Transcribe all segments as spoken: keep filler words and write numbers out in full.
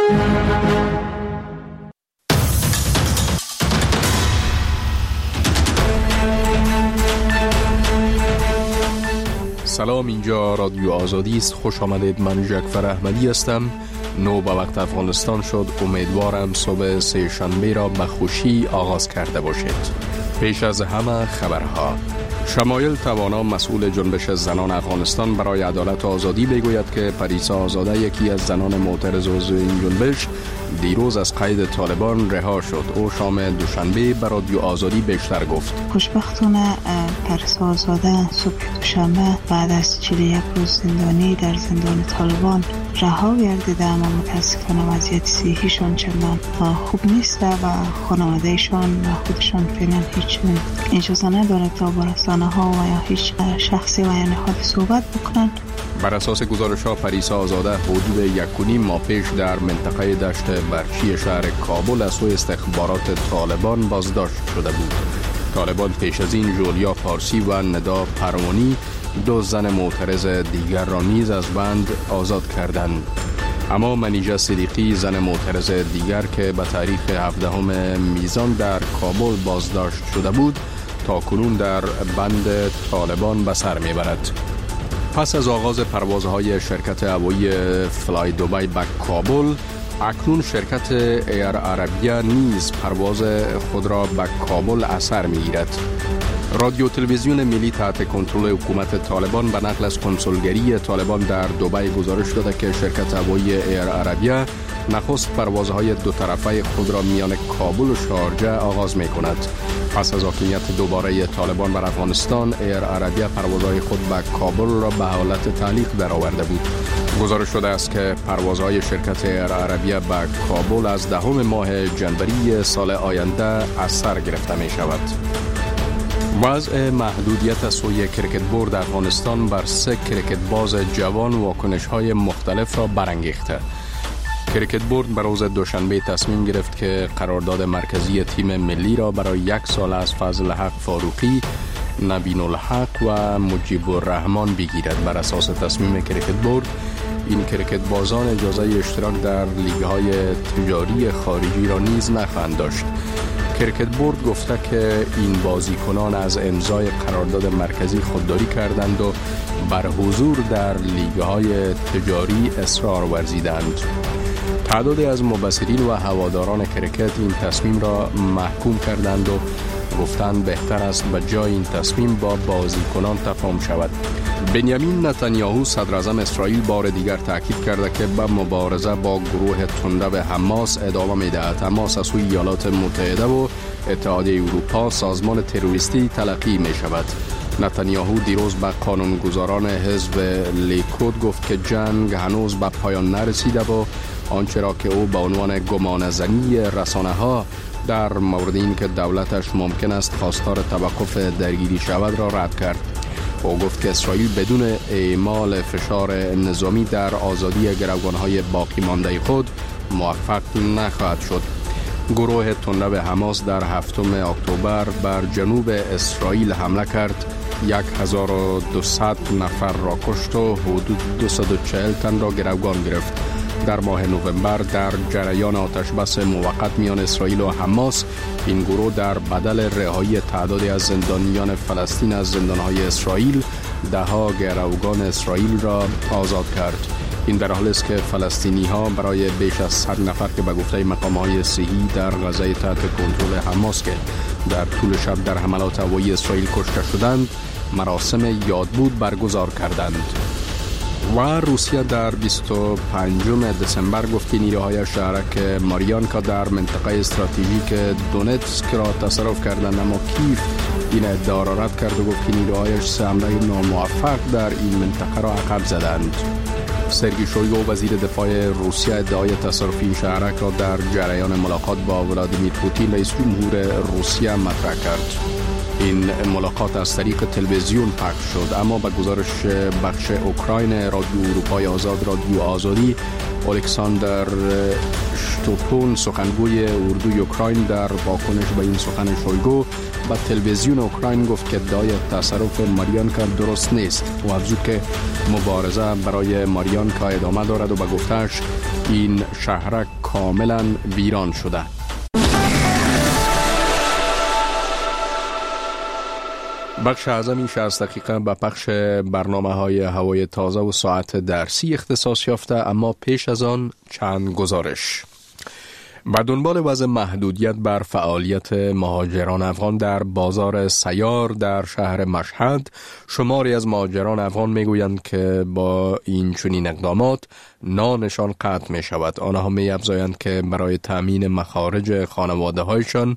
سلام، اینجا رادیو آزادی است. خوش آمدید. من جعفر احمدی هستم. نو به وقت افغانستان شد. امیدوارم صبح سه شنبه را به خوشی آغاز کرده باشید. پیش از همه خبرها. شمایل توانا مسئول جنبش زنان افغانستان برای عدالت و آزادی میگوید که پریسا آزاده، یکی از زنان معترض عضو این جنبش، دیروز از قید طالبان رها شد. او شام دوشنبه به رادیو آزادی بیشتر گفت. خوشبختانه پریسا آزاده صبح دوشنبه بعد از چهل و یک روز زندانی در زندان طالبان رها گردیده، اما متاسفانه وضعیت صحیشان چندان خوب نیست و خانوادهشان و خودشان فعلا هیچ اجازه ندارد تا با رسانه ها و یا هیچ شخصی و یا نهادی صحبت بکنند. بر اساس گزارش ها، پریسا آزاده حدود یک و نیم ماه پیش در منطقه دشت برچی شهر کابل از سوی استخبارات طالبان بازداشت شده بود. طالبان پیش از این جولیا پارسی و ندا پروانی، دو زن معترض دیگر را نیز از بند آزاد کردند. اما منیژه صدیقی، زن معترض دیگر که به تاریخ هفدهم میزان در کابل بازداشت شده بود، تا کنون در بند طالبان به سر میبرد. پس از آغاز پروازهای شرکت هوایی فلای دوبای به کابل، اکنون شرکت ایر عربیه نیز پرواز خود را به کابل اثر می‌گیرد. رادیو تلویزیون ملی تحت کنترل حکومت طالبان به نقل از کنسولگری طالبان در دبی گزارش داده که شرکت هوایی ایر عربیه نخست پروازهای دو طرفه خود را میان کابل و شارجه آغاز می کند. پس از حاکمیت دوباره طالبان بر افغانستان، ایر عربیه پروازهای خود به کابل را به حالت تعلیق درآورده بود. گزارش شده است که پروازهای شرکت ایر عربیه به کابل از دهم ماه جنوری سال آینده از سر گرفته می شود. وضع محدودیت از سوی کرکت بورد افغانستان بر سه کرکت باز جوان واکنش‌های مختلف را برانگیخته. کرکت بورد بر روز دوشنبه تصمیم گرفت که قرارداد مرکزی تیم ملی را برای یک سال از فضل حق فاروقی، نبین الحق و مجیب الرحمن بگیرد. بر اساس تصمیم کرکت بورد، این کرکت بازان اجازه اشتراک در لیگ‌های تجاری خارجی را نیز نخواهند داشت. کرکت بورد گفته که این بازیکنان از امضای قرارداد مرکزی خودداری کردند و بر حضور در لیگ‌های تجاری اصرار ورزیدند. تعدادی از مبصرین و هواداران کرکت این تصمیم را محکوم کردند و گفتند بهتر است به جای این تصمیم با بازیکنان تفاهم شود. بنیامین نتانیاهو، صدر اعظم اسرائیل، بار دیگر تاکید کرده که به مبارزه با گروه تنده و حماس ادامه می‌دهد. حماس از سوی ایالات متحده و اتحادیه اروپا سازمان تروریستی تلقی می‌شود. نتانیاهو دیروز به قانونگذاران حزب لیکود گفت که جنگ هنوز به پایان نرسیده و آنچه را که او به عنوان گمانه‌زنی رسانه‌ها در مورد این که دولتش ممکن است خواستار توقف درگیری شود را رد کرد. او گفت که اسرائیل بدون اعمال فشار نظامی در آزادی گروگان‌های باقی مانده خود موفق نخواهد شد. گروه تنده و حماس در هفتم اکتبر بر جنوب اسرائیل حمله کرد، هزار و دویست نفر را کشت و حدود دویست و چهل تن را گروگان گرفت. در ماه نوامبر در جریان آتش بس موقت میان اسرائیل و حماس، این گروه در بدل رهایی تعدادی از زندانیان فلسطین از زندانهای اسرائیل، دهها گروگان اسرائیل را آزاد کرد. این در حالی است که فلسطینی ها برای بیش از صد نفر که به گفته مقام های صحی در غزه تحت کنترل حماس که در طول شب در حملات هوایی اسرائیل کشته شدند، مراسم یادبود برگزار کردند. و روسیه در بیست و پنجم دسامبر گفت که نیروهای شهرک ماریانکا در منطقه استراتژیک دونتسک را تصرف کردند، اما کیف این ادعا را رد کرد و گفت که نیروهایش سه حمله ناموفق در این منطقه را عقب زدند. سرگئی شویگو، وزیر دفاع روسیه، ادعای تصرف این شهرک را در جریان ملاقات با ولادیمیر پوتین رئیس جمهور روسیه مطرح کرد. این ملاقات از طریق تلویزیون پخش شد، اما به گزارش بخش اوکراین رادیو اروپای آزاد، رادیو آزادی، الکساندر شتوپون، سخنگوی اردوی اوکراین، در واکنش به این سخن شویگو به تلویزیون اوکراین گفت که ادعای تصرف ماریانکا درست نیست و افزود که مبارزه برای ماریانکا ادامه دارد و به گفتش این شهرک کاملا ویران شده. بخش اعظمی شصت دقیقه به پخش برنامه های هوای تازه و ساعت درسی اختصاص یافته، اما پیش از آن چند گزارش. به دنبال وضع محدودیت بر فعالیت مهاجران افغان در بازار سیار در شهر مشهد، شماری از مهاجران افغان میگویند که با این چنین اقدامات نانشان قطع می شود. آنها می افزایند که برای تامین مخارج خانواده هایشان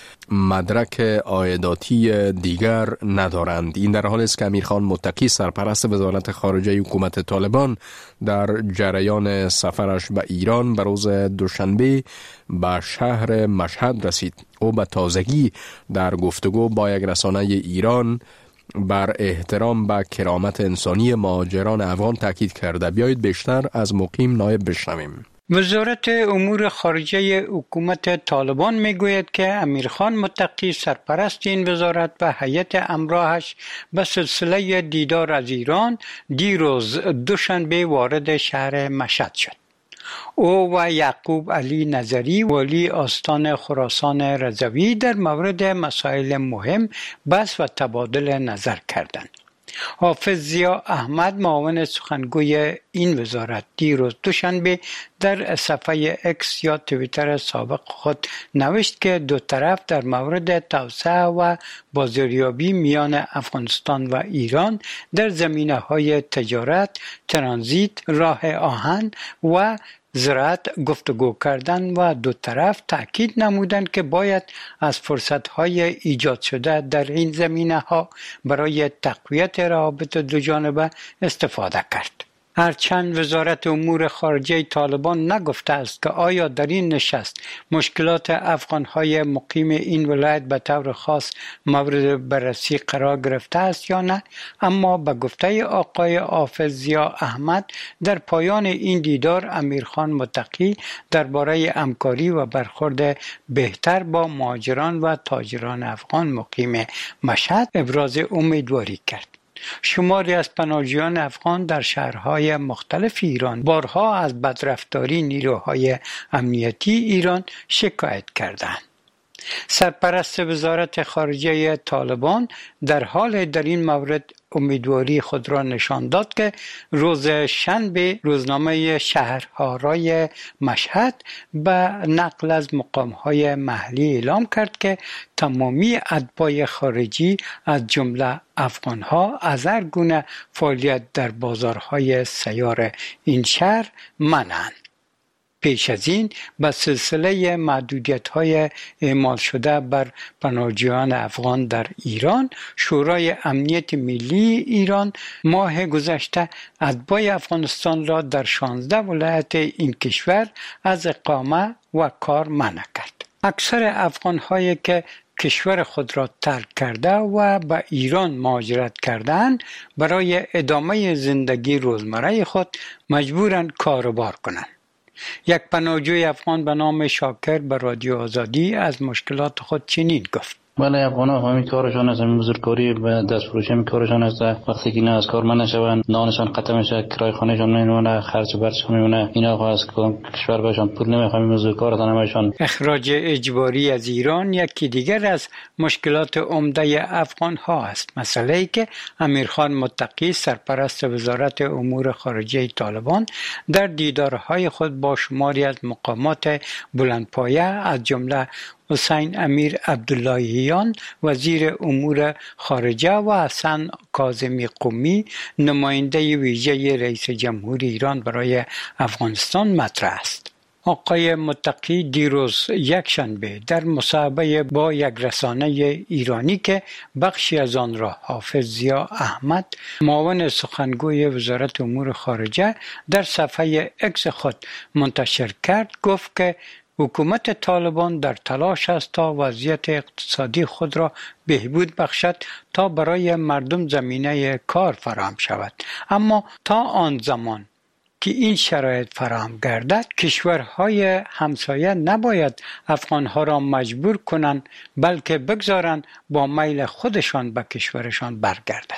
مدرک عایداتی دیگر ندارند. این در حالی است که امیرخان متقی سرپرست وزارت خارجه حکومت طالبان در جریان سفرش به ایران به روز دوشنبه به شهر مشهد رسید. او به تازگی در گفتگو با یک رسانه ایران بر احترام به کرامت انسانی مهاجران افغان تاکید کرده. بیایید بیشتر از مقیم نایب بشنویم. وزارت امور خارجه حکومت طالبان میگوید که امیرخان متقی سرپرست این وزارت و هیئت همراهش به سلسله دیدار از ایران دیروز دوشنبه وارد شهر مشهد شد. او و یعقوب علی نظری والی استان خراسان رضوی در مورد مسائل مهم بحث و تبادل نظر کردند. حافظ ضیا احمد معاون سخنگوی این وزارت دیروز دوشنبه در صفحه اکس یا توییتر سابق خود نوشت که دو طرف در مورد توسعه و بازاریابی میان افغانستان و ایران در زمینه‌های تجارت، ترانزیت، راه آهن و زراعت گفتگو کردن و دو طرف تاکید نمودند که باید از فرصت‌های ایجاد شده در این زمینه‌ها برای تقویت روابط دو جانبه استفاده کرد. هرچند وزارت امور خارجه طالبان نگفته است که آیا در این نشست مشکلات افغان‌های مقیم این ولایت به طور خاص مورد بررسی قرار گرفته است یا نه، اما به گفته آقای حافظ ضیا احمد در پایان این دیدار امیرخان متقی درباره همکاری و برخورد بهتر با مهاجران و تاجران افغان مقیم مشهد ابراز امیدواری کرد. شماری از پناهجویان افغان در شهرهای مختلف ایران بارها از بدرفتاری نیروهای امنیتی ایران شکایت کردند. سرپرست وزارت خارجه طالبان در حال در این مورد امیدواری خود را نشان داد که روز شنبه روزنامه شهرهای مشهد به نقل از مقامهای محلی اعلام کرد که تمامی اتباع خارجی از جمله افغانها از هر گونه فعالیت در بازارهای سیار این شهر منعند. پیش از این به سلسله محدودیت‌های اعمال شده بر پناهجویان افغان در ایران، شورای امنیت ملی ایران ماه گذشته اتباع افغانستان را در شانزده ولایت این کشور از اقامه و کار منع کرد. اکثر افغان‌هایی که کشور خود را ترک کرده و به ایران مهاجرت کردند برای ادامه زندگی روزمره خود مجبورند کار و بار کنند. یک پناهجوی افغان به نام شاکر به رادیو آزادی از مشکلات خود چنین گفت: بله، افغان‌ها همین کارشان است، همین بزرگکاری و دستفروشی همین کارشان است. وقتی که اینا از کار من نشوند، نانشان قطع میشه، کرای خانهشان نمیمونه، خرج برشون میمونه. اینا از کشور بهشان پول نمیخوام، این بزرگکارتان همشان. اخراج اجباری از ایران یکی دیگر از مشکلات عمده افغان‌ها است. مسئله‌ای که امیرخان متقی سرپرست وزارت امور خارجه طالبان در دیدارهای خود با شماری از مقامات بلندپایه از جمله حسین امیر عبداللهیان وزیر امور خارجه و حسن کاظمی قمی نماینده ویژه رئیس جمهور ایران برای افغانستان مطرح است. آقای متقی دیروز یکشنبه در مصاحبه با یک رسانه ایرانی که بخشی از آن را حافظ ضیا احمد معاون سخنگوی وزارت امور خارجه در صفحه اکس خود منتشر کرد گفت که حکومت طالبان در تلاش است تا وضعیت اقتصادی خود را بهبود بخشد تا برای مردم زمینه کار فراهم شود، اما تا آن زمان که این شرایط فراهم گردد کشورهای همسایه نباید افغانها را مجبور کنند بلکه بگذارند با میل خودشان به کشورشان برگردند.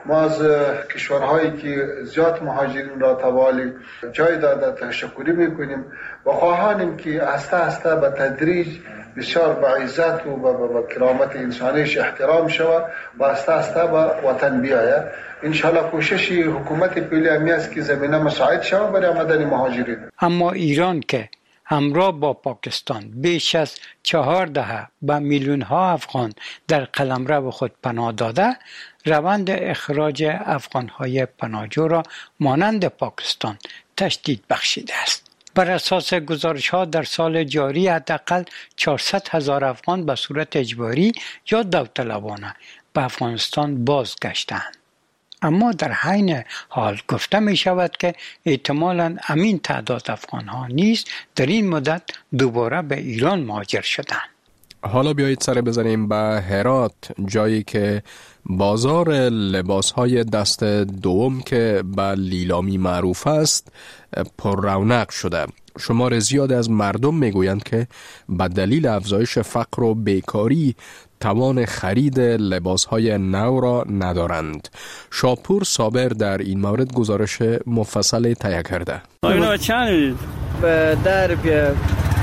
ما از کشورهایی که زیاد مهاجرین را توالی جای داده تشکری میکنیم و خواهانیم که آسته آسته به تدریج بسیار با عزت و با کرامت انسانیش احترام شود و آسته آسته به وطن بیاید. انشاءالله کوشش حکومت پیلی همی است که زمینه مساعد شود برای آمدن مهاجرین. اما ایران که همراه با پاکستان بیش از چهار دهه به میلیون ها افغان در قلمرو خود پناه داده، روند اخراج افغان های پناهجو را مانند پاکستان تشدید بخشیده است. بر اساس گزارش ها در سال جاری حداقل چهارصد هزار افغان به صورت اجباری یا داوطلبانه به افغانستان بازگشتند. اما در حین حال گفته می شود که احتمالاً امین تعداد افغان ها نیز در این مدت دوباره به ایران مهاجر شدند. حالا بیایید سر بزنیم به هرات، جایی که بازار لباس‌های دست دوم که به لیلامی معروف است پر رونق شده. شمار زیاد از مردم میگویند که به دلیل افزایش فقر و بیکاری توان خرید لباس‌های نو را ندارند. شاپور صابر در این مورد گزارش مفصل تهیه کرده. اینا چند؟ به ده روپیه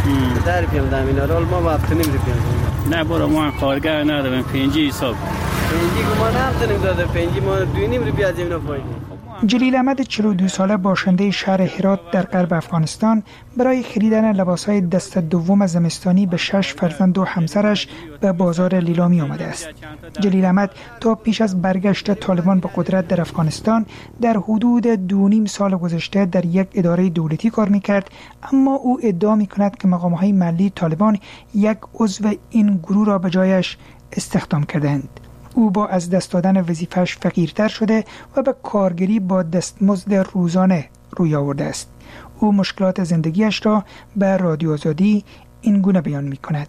ده روپیه دادم اینا رول ما با هفت و نیم روپیه. نه برو ما کارگر ندارم پنجی حساب. پنجی که ما نمیتونیم داده پنجی ما دو نیم روپیه از اینا فایده. جلیل احمد چهل و دو ساله باشنده شهر هرات در غرب افغانستان برای خریدن لباسهای دست دوم زمستانی به شش فرزند و همسرش به بازار لیلامی آمده است. جلیل احمد تا پیش از برگشت طالبان به قدرت در افغانستان در حدود دو نیم سال گذشته در یک اداره دولتی کار میکرد، اما او ادعا میکند که مقامهای محلی طالبان یک عضو این گروه را به جایش استخدام کردند. او با از دست دادن وظیفه‌اش فقیرتر شده و به کارگری با دستمزد روزانه روی آورده است. او مشکلات زندگیش را به رادیو آزادی این گونه بیان می‌کند.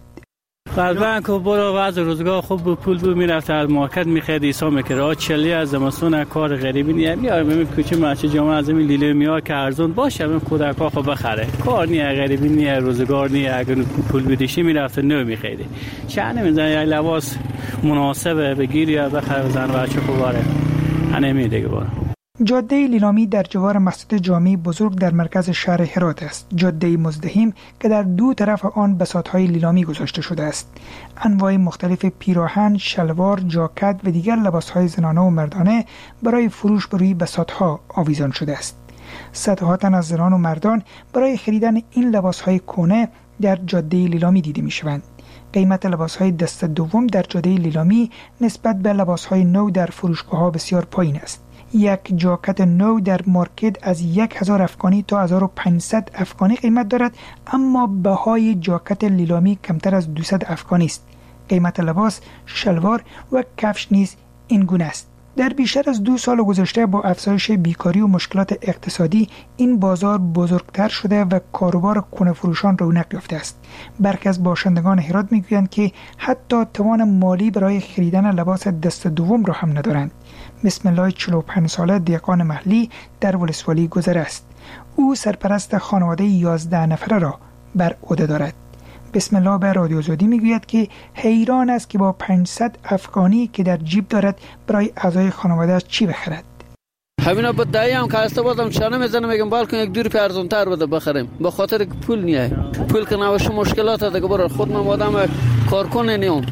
قلبا که برو وضع روزگار خوب بود، پول بود میرفت از مارکت میخرید ایسا میکرد. آج چلی از زمستون کار غریبی نیه میاره ببین کوچه ماچه جامعه از این لیله میار که ارزون باشه ببین کودکا خو بخره. کار نیه غریبی نیه روزگار نیه، اگر پول بدیشی میرفت نو میخرید. چه نمیزنه یک لباس مناسبه بگیری یا بخره بزن بچه خوباره. انمی دیگه برو. جاده لیلامی در جوار مسجد جامع بزرگ در مرکز شهر هرات است. جاده مزدحم که در دو طرف آن بساطهای لیلامی گذاشته شده است. انواع مختلف پیراهن، شلوار، جاکت و دیگر لباسهای زنانه و مردانه برای فروش بر روی بساطها آویزان شده است. صدها تن از زنان و مردان برای خریدن این لباسهای کهنه در جاده لیلامی دیده می‌شوند. قیمت لباسهای دست دوم در جاده لیلامی نسبت به لباسهای نو در فروشگاه‌ها بسیار پایین است. یک جاکت نو در مارکت از یک هزار افغانی تا هزار و پانصد افغانی قیمت دارد، اما بهای جاکت لیلامی کمتر از دویست افغانی است. قیمت لباس، شلوار و کفش نیز این گونه است. در بیشتر از دو سال گذشته با افزایش بیکاری و مشکلات اقتصادی این بازار بزرگتر شده و کاروبار کهنه فروشان رونق یافته است. برخی از باشندگان هرات میگویند که حتی توان مالی برای خریدن لباس دست دوم را هم ندارند. بسم الله چهل و پنج ساله دیقان محلی در ولسوالی گذر است. او سرپرست خانواده یازده نفره را بر عهده دارد. بسم الله به رادیو آزادی میگوید که حیران است که با پانصد افغانی که در جیب دارد برای اعضای خانواده‌اش چی بخرد. همینا با دایی هم کاسته بودم چانه میزنم میگم بالکن یک دو روپیه ارزان‌تر بده بخریم، به خاطر که پول نیه. پول که نباشه مشکلات دیگه برای خود من آدم کارکن نیم.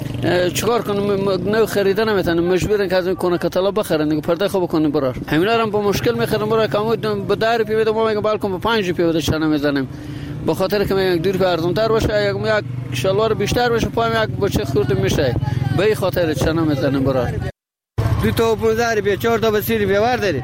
چیکار کنم نو خریدن نمیتونم، مجبورن که از این کنه کتالوگ بخرن دیگه پرده خوب کنیم برار. همینا هم با مشکل میخرم برای کامو به ده روپیه بده ما میگم بالکن به پنج روپیه بده چانه میزنم. به خاطر که یک دور ارزان‌تر باشه، یک یک شلوار بیشتر باشه، پایم یک بچه خورد میشه. به این خاطر چنه میزنم برار. دو تا پانزده روپیه، چهار تا بیست روپیه ور داریم.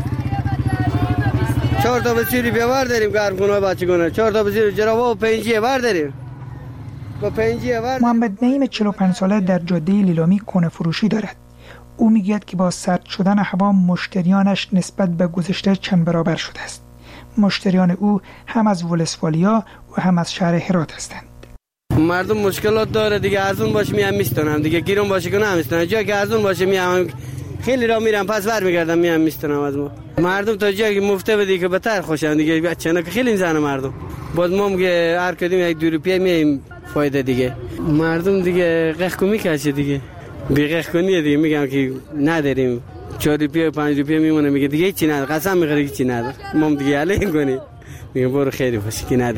چهار تا بیست روپیه ور داریم گرم کنه بچگونه. چهار تا بیست جراوه و پنجی ور داریم. با پنجی ور. محمد نعیم چهل و پنج ساله در جاده لیلامی کهنه فروشی دارد. او میگوید که با سرد شدن هوا مشتریانش نسبت به گذشته چند برابر شده است. مشتریان او هم از ولسوالیا و هم از شهر هرات هستند. مردم مشکلات داره دیگه، ارزون باشه میام میستونم دیگه، گیرون باشه که نمیستونم. جا که ارزون باشه میام خیلی را میرم پس ور میگردم میام میستونم. از ما مردم تا جایی که مفته بدی که بهتر خوشن دیگه، بچه‌ها که خیلی میزنه مردم. باز ما میگه هر کدوم یک دو روپیه میایم فایده دیگه. مردم دیگه قهقو میکشه دیگه، بی قهقونیه دیگه، میگم که نداریم چهار روپیه پنج روپیه میمونه، میگه دیگه چی نداره، قسم میخوره که چی نداره. ما دیگه علی کنی، میگه برو خیلی باشه که نداره.